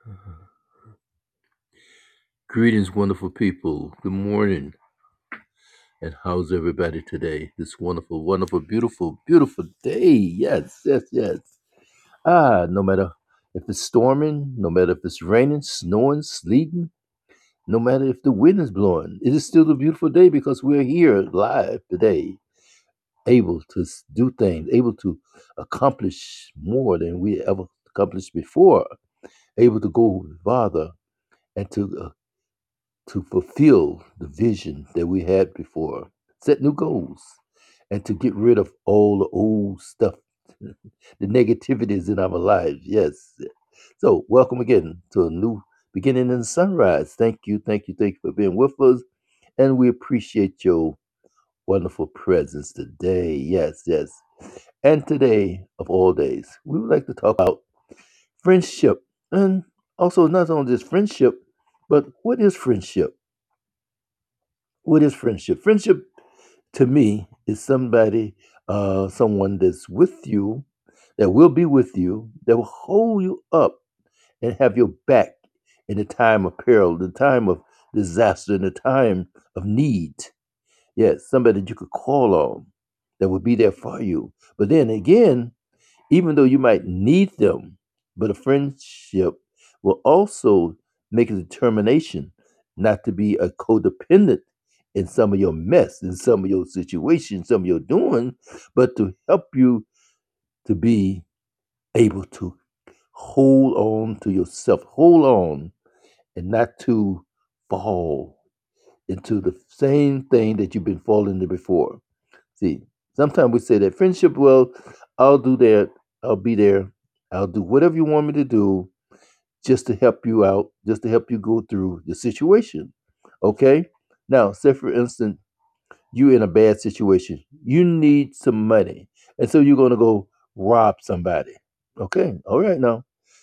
Greetings, wonderful people. Good morning. And how's everybody today? This wonderful, wonderful, beautiful, beautiful day. Yes, yes, yes. No matter if it's storming, no matter if it's raining, snowing, sleeting, no matter if the wind is blowing, it is still a beautiful day because we're here live today, able to do things, able to accomplish more than we ever accomplished before, able to go farther and to fulfill the vision that we had before, set new goals, and to get rid of all the old stuff, the negativities in our lives. Yes. So, welcome again to a new beginning in the sunrise. Thank you, thank you, thank you for being with us. And we appreciate your wonderful presence today. Yes, yes. And today, of all days, we would like to talk about friendship. And also, not only just friendship, but what is friendship? What is friendship? Friendship to me is someone that's with you, that will be with you, that will hold you up and have your back in the time of peril, the time of disaster, in the time of need. Yes, somebody that you could call on that will be there for you. But then again, even though you might need them, but a friendship will also make a determination not to be a codependent in some of your mess, in some of your situations, some of your doing, but to help you to be able to hold on to yourself, hold on, and not to fall into the same thing that you've been falling into before. See, sometimes we say that friendship, well, I'll do that, I'll be there, I'll do whatever you want me to do just to help you out, just to help you go through the situation. Okay? Now, say for instance, you in a bad situation. You need some money. And so you're gonna go rob somebody. Okay, all right now.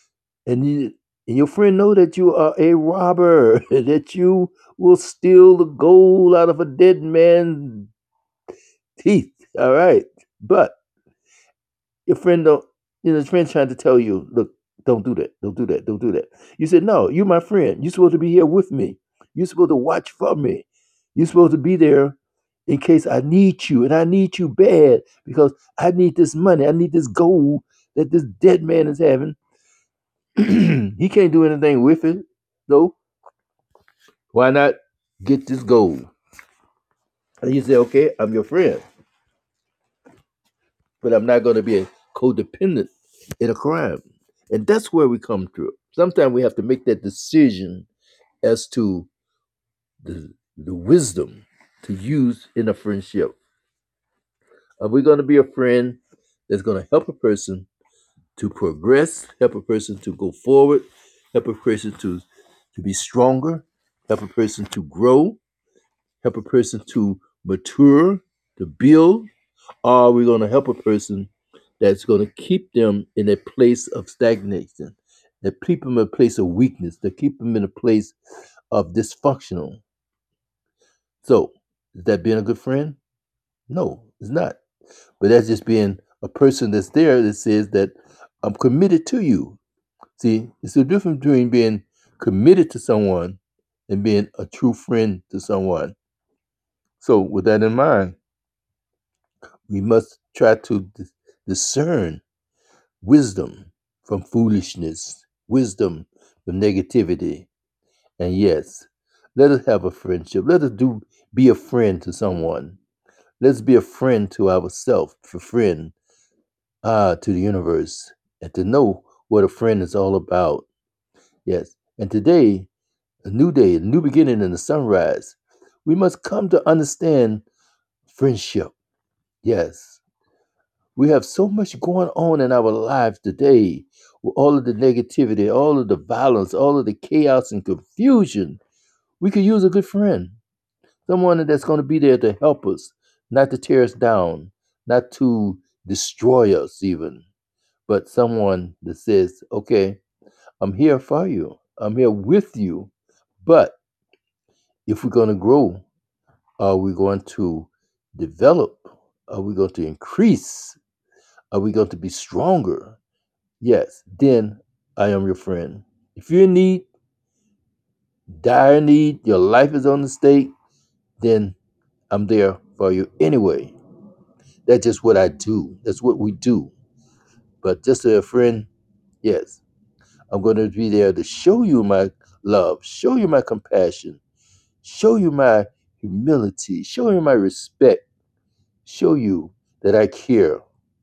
And your friend know that you are a robber, that you will steal the gold out of a dead man's teeth. All right. But your friend don't, his friend trying to tell you, look, don't do that, don't do that, don't do that. You said, no, you're my friend. You're supposed to be here with me. You're supposed to watch for me. You're supposed to be there in case I need you, and I need you bad because I need this money. I need this gold that this dead man is having. He can't do anything with it, though. Why not get this gold? And you say, okay, I'm your friend, but I'm not going to be a codependent in a crime. And that's where we come through. Sometimes we have to make that decision as to the wisdom to use in a friendship. Are we going to be a friend that's going to help a person to progress, help a person to go forward, help a person to be stronger, help a person to grow, help a person to mature, to build? Or are we going to help a person that's going to keep them in a place of stagnation, that keep them in a place of weakness, that keep them in a place of dysfunctional? So, is that being a good friend? No, it's not. But that's just being a person that's there that says that I'm committed to you. See, it's the difference between being committed to someone and being a true friend to someone. So, with that in mind, we must try to discern wisdom from foolishness, wisdom from negativity. And yes, let us have a friendship. Let us be a friend to someone. Let's be a friend to ourselves, a friend to the universe, and to know what a friend is all about. Yes. And today, a new day, a new beginning in the sunrise, we must come to understand friendship. Yes. We have so much going on in our lives today with all of the negativity, all of the violence, all of the chaos and confusion. We could use a good friend, someone that's going to be there to help us, not to tear us down, not to destroy us, even, but someone that says, okay, I'm here for you, I'm here with you. But if we're going to grow, are we going to develop? Are we going to increase? Are we going to be stronger? Yes, then I am your friend. If you're in need, dire need, your life is on the stake, then I'm there for you anyway. That's just what I do. That's what we do. But just a friend, yes, I'm going to be there to show you my love, show you my compassion, show you my humility, show you my respect, show you that I care.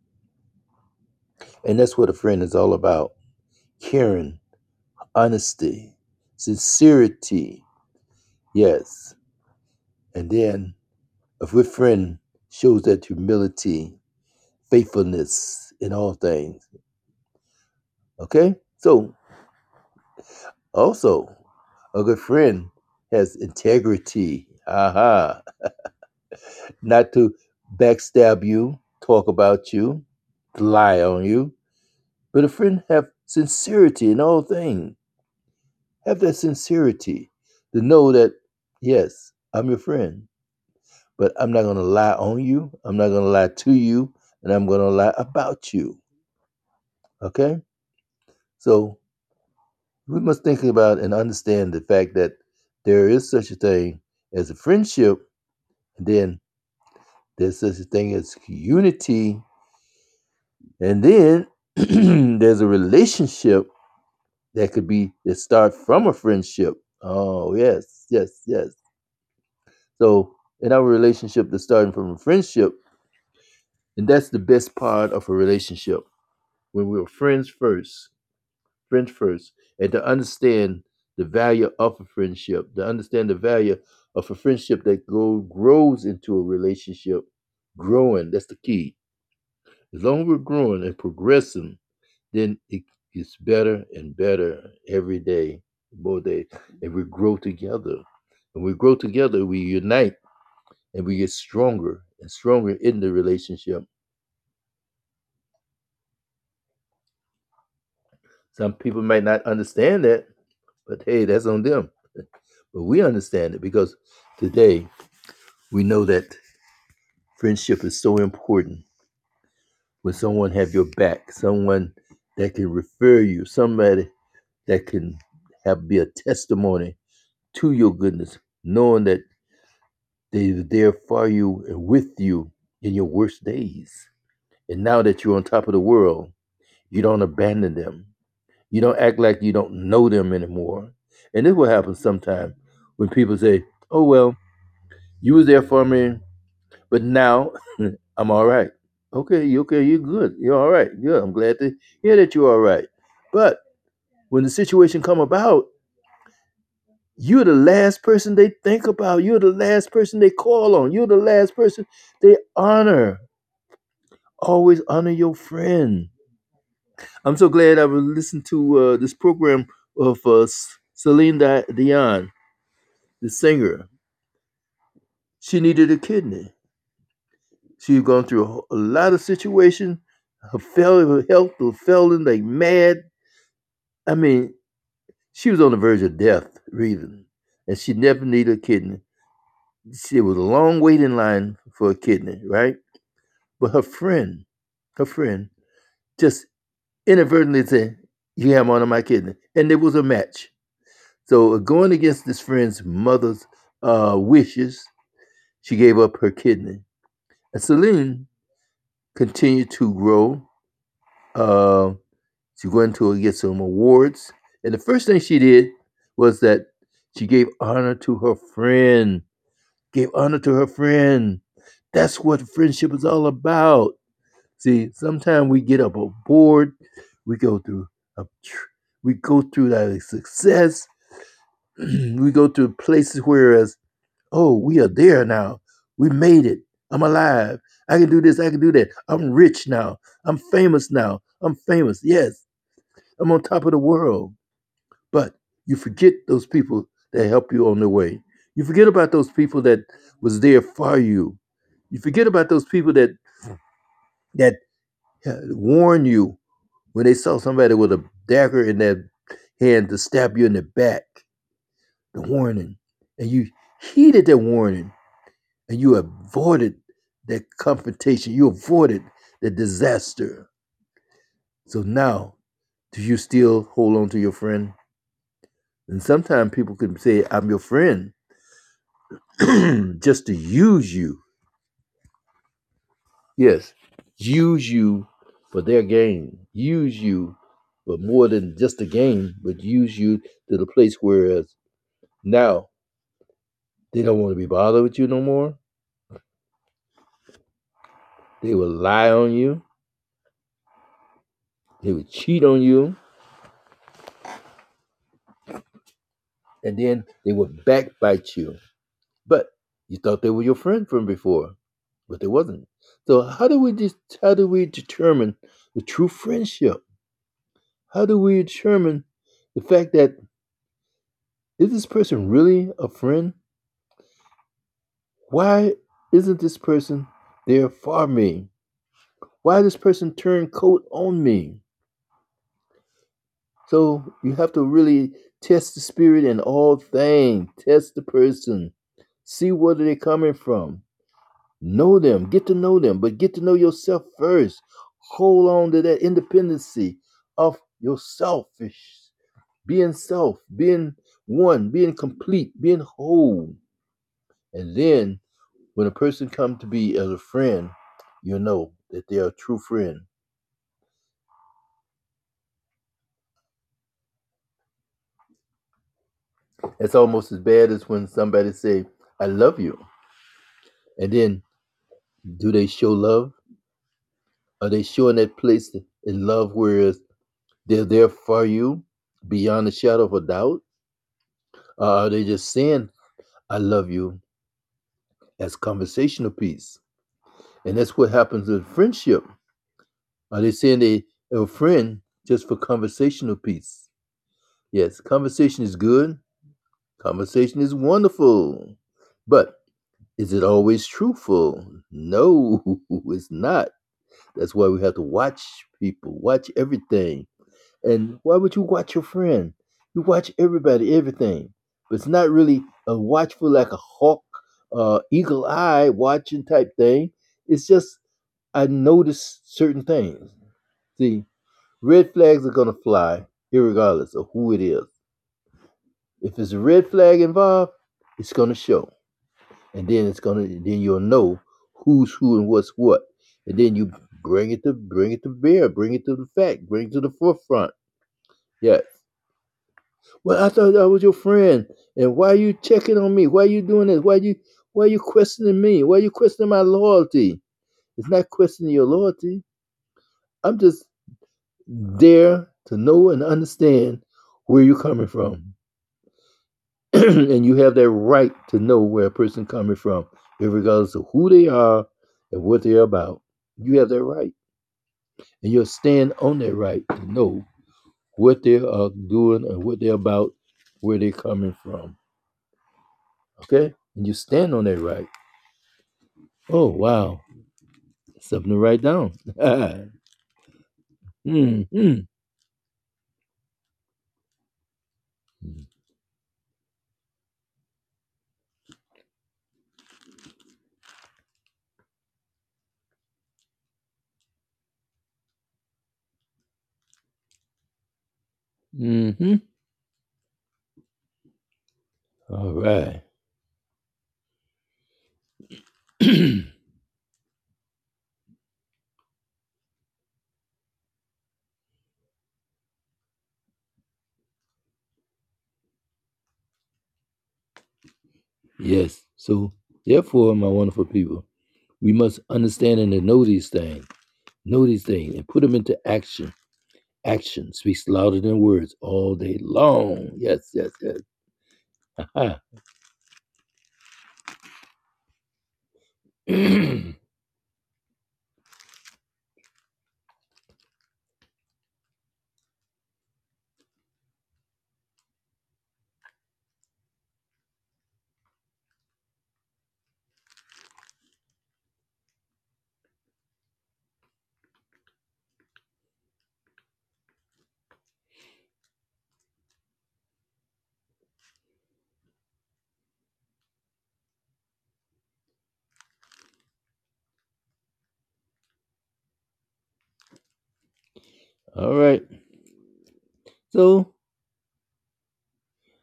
And that's what a friend is all about: caring, honesty, sincerity. Yes. And then a good friend shows that humility, faithfulness in all things. Okay? So, also, a good friend has integrity. Aha. Not to backstab you, talk about you, lie on you, but a friend have sincerity in all things. Have that sincerity to know that, yes, I'm your friend, but I'm not going to lie on you. I'm not going to lie to you, and I'm going to lie about you. Okay? So we must think about and understand the fact that there is such a thing as a friendship, and then there's such a thing as unity, and then there's a relationship that start from a friendship. Oh yes, yes, yes. So in our relationship that's starting from a friendship, and that's the best part of a relationship when we're friends first, and to understand the value of a friendship, to understand the value of a friendship that grows into a relationship, growing. That's the key. As long as we're growing and progressing, then it gets better and better every day, more day, and we grow together. And we grow together, we unite, and we get stronger and stronger in the relationship. Some people might not understand that, but hey, that's on them. But we understand it because today we know that friendship is so important. When someone have your back, someone that can refer you, somebody that can have be a testimony to your goodness, knowing that they're there for you and with you in your worst days. And now that you're on top of the world, you don't abandon them. You don't act like you don't know them anymore. And this will happen sometime when people say, "Oh well, you was there for me, but now I'm all right." Okay, you're good. You're all right. Good. I'm glad to hear that you're all right. But when the situation come about, you're the last person they think about. You're the last person they call on. You're the last person they honor. Always honor your friend. I'm so glad I was listening to this program of Celine Dion, the singer. She needed a kidney. She had gone through a lot of situations. Her health was failing like mad. I mean, she was on the verge of death, breathing, and she never needed a kidney. It was a long waiting line for a kidney, right? But her friend, just inadvertently said, "You have one of my kidney," and it was a match. So, going against this friend's mother's wishes, she gave up her kidney. And Celine continued to grow. Uh, she went to get some awards. And the first thing she did was that she gave honor to her friend. Gave honor to her friend. That's what friendship is all about. See, sometimes we get up bored. We go through a, we go through that success. We go through places whereas, oh, we are there now. We made it. I'm alive. I can do this. I can do that. I'm rich now. I'm famous now. I'm famous. Yes, I'm on top of the world. But you forget those people that help you on the way. You forget about those people that was there for you. You forget about those people that warn you when they saw somebody with a dagger in their hand to stab you in the back. The warning, and you heeded that warning, and you avoided that confrontation. You avoided the disaster. So now, do you still hold on to your friend? And sometimes people can say, I'm your friend, just to use you. Yes, use you for their gain. Use you for more than just a game, but use you to the place where now they don't want to be bothered with you no more. They will lie on you. They would cheat on you. And then they would backbite you. But you thought they were your friend from before, but they wasn't. So how do we determine the true friendship? How do we determine the fact that is this person really a friend? Why isn't this person there for me? Why this person turn coat on me? So you have to really test the spirit in all things. Test the person. See where they're coming from. Know them. Get to know them. But get to know yourself first. Hold on to that independency of your selfish. Being self. Being one. Being complete. Being whole. And then when a person comes to be as a friend, you know that they are a true friend. It's almost as bad as when somebody say, I love you. And then do they show love? Are they showing that place in love where they're there for you beyond a shadow of a doubt? Or are they just saying, I love you as conversational piece? And that's what happens with friendship. Are they saying they are a friend just for conversational piece? Yes, conversation is good. Conversation is wonderful. But is it always truthful? No, it's not. That's why we have to watch people, watch everything. And why would you watch your friend? You watch everybody, everything. But it's not really a watchful like a hawk, eagle eye watching type thing. It's just I notice certain things. See, red flags are gonna fly, regardless of who it is. If there's a red flag involved, it's gonna show. And then you'll know who's who and what's what. And then you bring it to bear, bring it to the fact, bring it to the forefront. Yes. Well, I thought I was your friend. And why are you checking on me? Why are you doing this? Why are you questioning me? Why are you questioning my loyalty? It's not questioning your loyalty. I'm just there to know and understand where you're coming from. And you have that right to know where a person coming from, regardless of who they are and what they're about. You have that right. And you'll stand on that right to know what they are doing and what they're about, where they're coming from. Okay? And you stand on that right. Oh, wow. Something to write down. mm-hmm. Mm-hmm. All right. Yes. So, therefore, my wonderful people, we must understand and know these things. Know these things and put them into action. Action speaks louder than words all day long. Yes, yes, yes. Aha. All right. So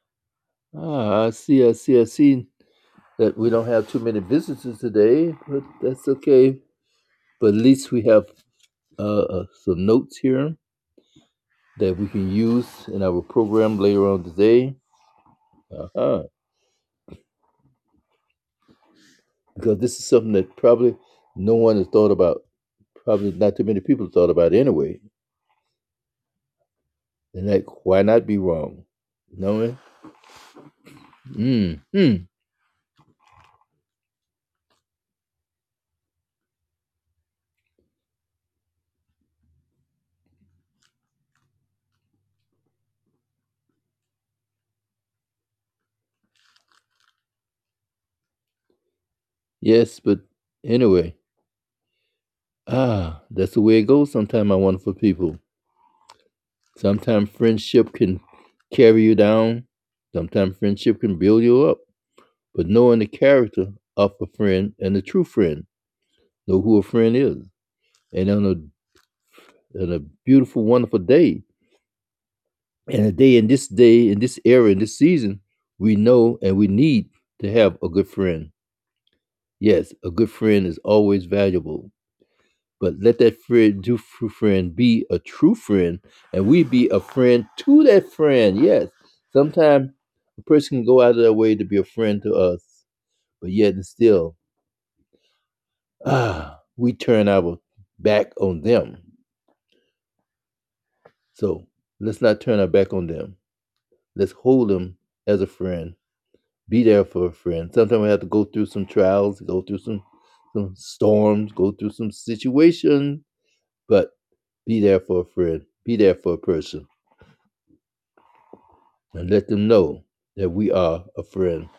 I see, I see, I see that we don't have too many visitors today, but that's okay. But at least we have some notes here that we can use in our program later on today. Uh-huh. Because this is something that probably no one has thought about. Probably not too many people thought about anyway. And like, why not be wrong? You know what I mean? Yes, but anyway, that's the way it goes sometimes, my wonderful people. Sometimes friendship can carry you down. Sometimes friendship can build you up. But knowing the character of a friend and a true friend, know who a friend is. And on a beautiful, wonderful day, and a day, in this era, in this season, we know and we need to have a good friend. Yes, a good friend is always valuable. But let that true friend be a true friend, and we be a friend to that friend. Yes, sometimes a person can go out of their way to be a friend to us, but yet and still, we turn our back on them. So let's not turn our back on them. Let's hold them as a friend. Be there for a friend. Sometimes we have to go through some trials, go through some storms, go through some situations, but be there for a friend. Be there for a person. And let them know that we are a friend.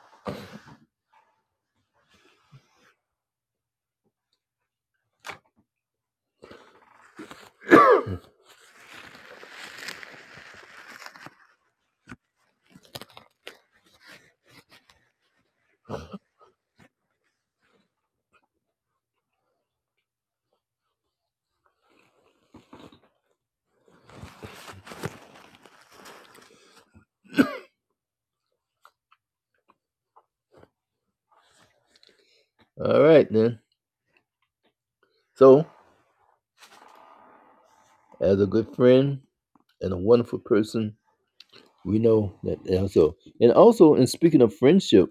All right, then. So, as a good friend and a wonderful person, we know that also. And also, in speaking of friendship,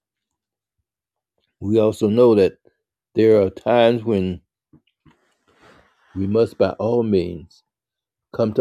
we also know that there are times when we must, by all means, come to